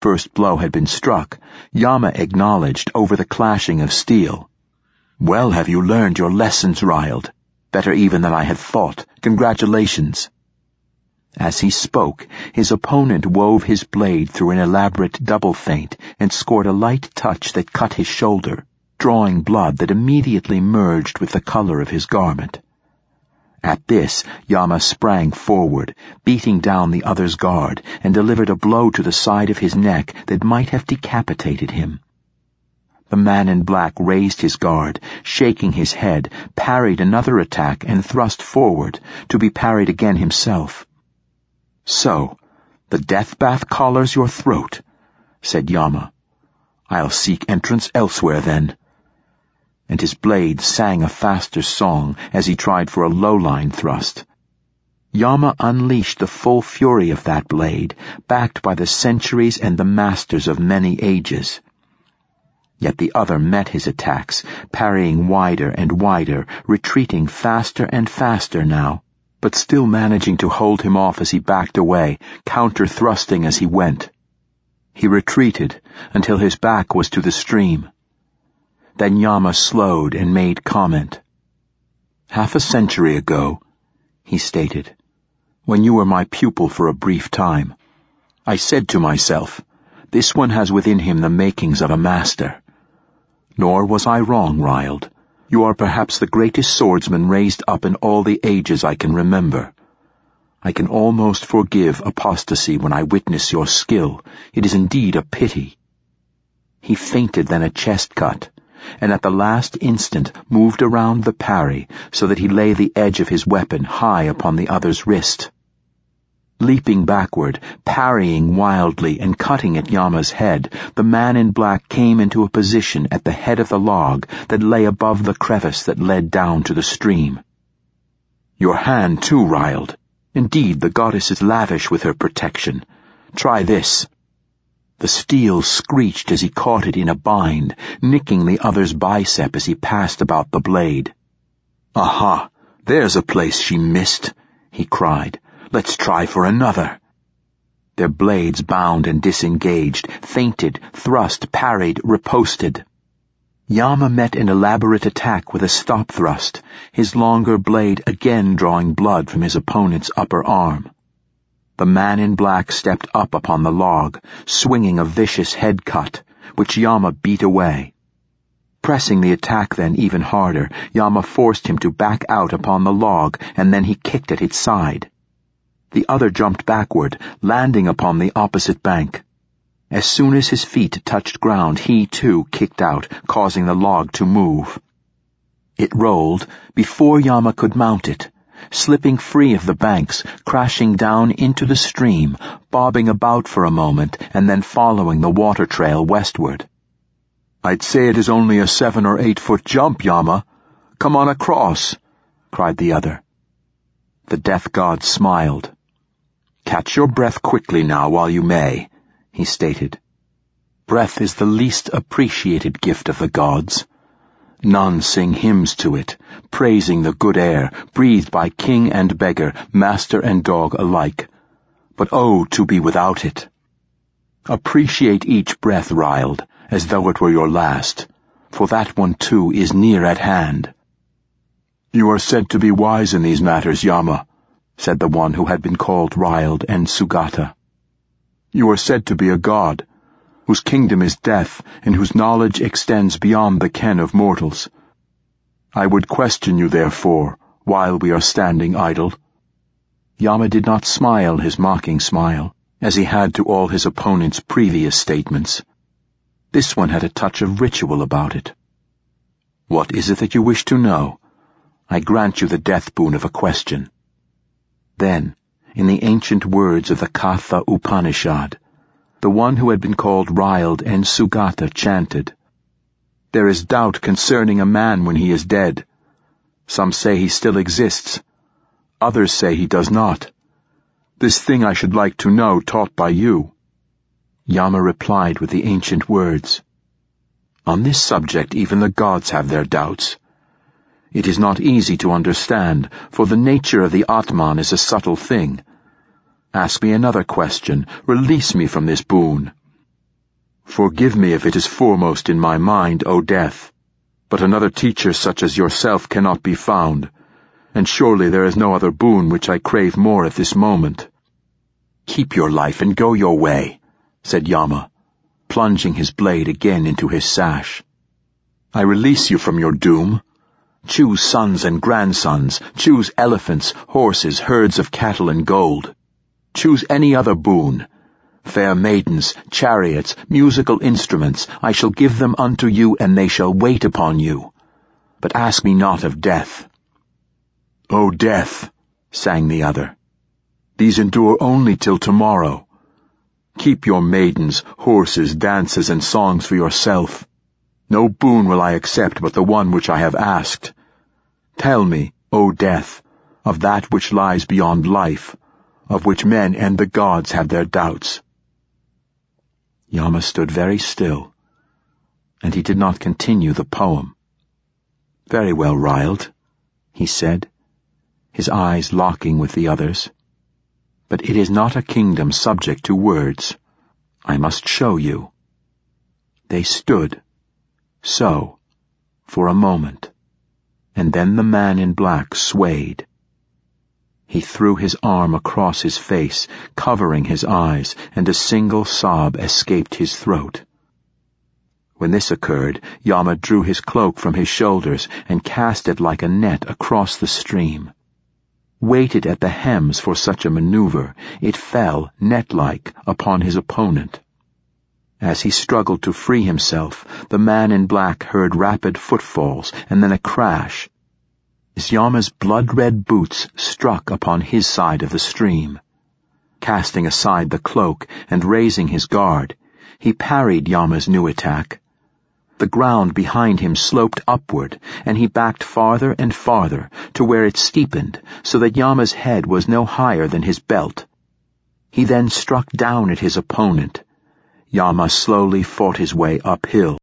first blow had been struck, Yama acknowledged over the clashing of steel. "Well, have you learned your lessons, Ryled? Better even than I had thought. Congratulations." As he spoke, his opponent wove his blade through an elaborate double feint and scored a light touch that cut his shoulder, drawing blood that immediately merged with the color of his garment. At this, Yama sprang forward, beating down the other's guard, and delivered a blow to the side of his neck that might have decapitated him. The man in black raised his guard, shaking his head, parried another attack, and thrust forward, to be parried again himself. "So, the death bath collars your throat," said Yama. "I'll seek entrance elsewhere then." And his blade sang a faster song as he tried for a low-line thrust. Yama unleashed the full fury of that blade, backed by the centuries and the masters of many ages. Yet the other met his attacks, parrying wider and wider, retreating faster and faster now, but still managing to hold him off as he backed away, counter-thrusting as he went. He retreated until his back was to the stream. Then Yama slowed and made comment. "Half a century ago," he stated, "when you were my pupil for a brief time, I said to myself, this one has within him the makings of a master. Nor was I wrong, Ryled. You are perhaps the greatest swordsman raised up in all the ages I can remember. I can almost forgive apostasy when I witness your skill. It is indeed a pity." He feinted then a chest cut, and at the last instant moved around the parry so that he lay the edge of his weapon high upon the other's wrist. Leaping backward, parrying wildly, and cutting at Yama's head, the man in black came into a position at the head of the log that lay above the crevice that led down to the stream. "Your hand too, Ryled. Indeed, the goddess is lavish with her protection. Try this." The steel screeched as he caught it in a bind, nicking the other's bicep as he passed about the blade. "Aha! There's a place she missed," he cried. "Let's try for another." Their blades bound and disengaged, feinted, thrust, parried, riposted. Yama met an elaborate attack with a stop thrust, his longer blade again drawing blood from his opponent's upper arm. The man in black stepped up upon the log, swinging a vicious head cut, which Yama beat away. Pressing the attack then even harder, Yama forced him to back out upon the log, and then he kicked at its side. The other jumped backward, landing upon the opposite bank. As soon as his feet touched ground, he too kicked out, causing the log to move. It rolled before Yama could mount it, slipping free of the banks, crashing down into the stream, bobbing about for a moment, and then following the water trail westward. "I'd say it is only a 7 or 8 foot jump, Yama. Come on across," cried the other. The death god smiled. "Catch your breath quickly now while you may," he stated. "Breath is the least appreciated gift of the gods. None sing hymns to it, praising the good air, breathed by king and beggar, master and dog alike. But oh, to be without it! Appreciate each breath, Ryled, as though it were your last, for that one too is near at hand." "You are said to be wise in these matters, Yama," said the one who had been called Ryled and Sugata. "You are said to be a god, whose kingdom is death, and whose knowledge extends beyond the ken of mortals. I would question you, therefore, while we are standing idle." Yama did not smile his mocking smile, as he had to all his opponent's previous statements. This one had a touch of ritual about it. "What is it that you wish to know? I grant you the death boon of a question." Then, in the ancient words of the Katha Upanishad, the one who had been called Ryled and Sugata chanted, "There is doubt concerning a man when he is dead. Some say he still exists. Others say he does not. This thing I should like to know, taught by you." Yama replied with the ancient words, "On this subject even the gods have their doubts. It is not easy to understand, for the nature of the Atman is a subtle thing. Ask me another question, release me from this boon." Forgive me if it is foremost in my mind, O death, but another teacher such as yourself cannot be found, and surely there is no other boon which I crave more at this moment. Keep your life and go your way, said Yama, plunging his blade again into his sash. I release you from your doom. Choose sons and grandsons, choose elephants, horses, herds of cattle and gold. Choose any other boon. Fair maidens, chariots, musical instruments, I shall give them unto you, and they shall wait upon you. But ask me not of death. O death, sang the other, these endure only till tomorrow. Keep your maidens, horses, dances, and songs for yourself. No boon will I accept but the one which I have asked. Tell me, O death, of that which lies beyond life, of which men and the gods have their doubts. Yama stood very still, and he did not continue the poem. Very well, Ryled, he said, his eyes locking with the others. But it is not a kingdom subject to words. I must show you. They stood, so, for a moment, and then the man in black swayed. He threw his arm across his face, covering his eyes, and a single sob escaped his throat. When this occurred, Yama drew his cloak from his shoulders and cast it like a net across the stream. Weighted at the hems for such a maneuver, it fell, net-like, upon his opponent. As he struggled to free himself, the man in black heard rapid footfalls and then a crash, as Yama's blood-red boots struck upon his side of the stream. Casting aside the cloak and raising his guard, he parried Yama's new attack. The ground behind him sloped upward, and he backed farther and farther to where it steepened so that Yama's head was no higher than his belt. He then struck down at his opponent. Yama slowly fought his way uphill.